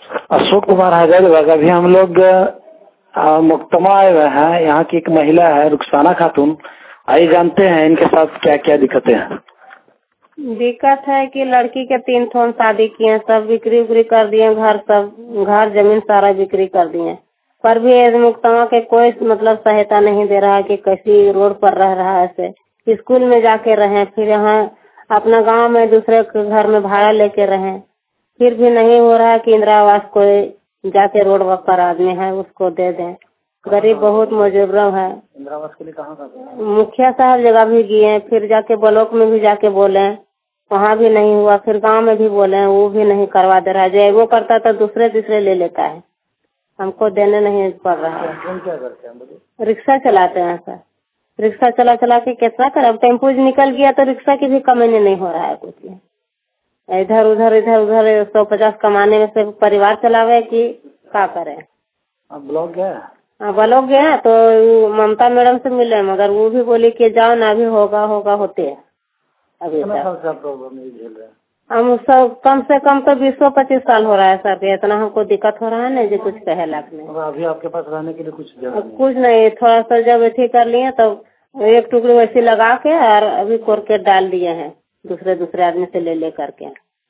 अशोक कुमार हैदराबाद। अभी हम लोग मुक्तमा आए हुए हैं। यहाँ की एक महिला है रुखसाना खातून। आइए जानते हैं इनके साथ क्या क्या दिक्कतें हैं। दिक्कत है कि लड़की के 3 ठोन शादी किए, सब बिक्री उक्री कर दिए, घर जमीन सारा बिक्री कर दिए, पर भी मुक्तमा के कोई मतलब सहायता नहीं दे रहा है कि कैसी रोड पर रह रहा है। ऐसे स्कूल में जाके रहे, फिर यहाँ अपना गांव में दूसरे के घर में भाड़ा लेके रहे, फिर भी नहीं हो रहा है कि इंदिरा आवास कोई जाके रोड पर आदमी है उसको दे दें। गरीब बहुत मजबूर है। इंदिरा आवास के लिए कहाँ मुखिया साहब जगह भी गए, फिर जाके ब्लॉक में भी जाके बोले, वहाँ भी नहीं हुआ। फिर गांव में भी बोले, वो भी नहीं करवा दे रहा है। जो वो करता तो दूसरे ले लेता है, हमको देने नहीं पड़ रहा है। क्या करते हैं? रिक्शा चलाते हैं सर। रिक्शा चला चला के कितना कर, अब टेम्पो निकल गया तो रिक्शा की भी कमाने नहीं हो रहा है कुछ भी। इधर उधर 150 कमाने में से परिवार चलावे कि क्या करे। ब्लॉक गया? हाँ ब्लॉक गया तो ममता मैडम से मिले, मगर वो भी बोली कि जाओ ना, अभी होगा होते है। अभी प्रॉब्लम नहीं झेल रहे हैं हम सब, कम से कम तो 20-25 साल हो रहा है सर। इतना हमको दिक्कत हो रहा है ना, जो कुछ कहे लाख में। अभी आपके पास रहने के लिए कुछ नहीं, थोड़ा सा जब अथी कर लिए तब एक टुकड़ी वैसे लगा के और अभी कोर के डाल दिए हैं दूसरे आदमी से ले करके।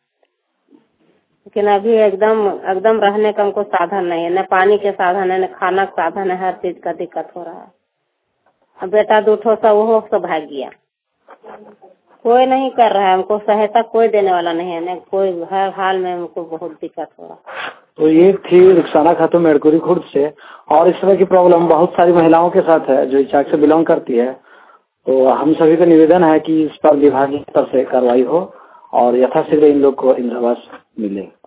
लेकिन अभी एकदम रहने का हमको साधन नहीं है, न पानी के साधन है, न खाना का साधन है, हर चीज का दिक्कत हो रहा है। अब बेटा 2 ठो सा वो सब भाग गया, कोई नहीं कर रहा है हमको सहायता, कोई देने वाला नहीं है, न कोई। हर हाल में हमको बहुत दिक्कत हो रहा है। तो ये थी रुखसाना खातून मेड़कुरी खुर्द से। और इस तरह की प्रॉब्लम बहुत सारी महिलाओं के साथ है जो इचाक से बिलोंग करती है। तो हम सभी का निवेदन है कि इस पर विभागीय स्तर से कार्रवाई हो और यथाशीघ्र इन लोग को इंदिरा आवास मिले।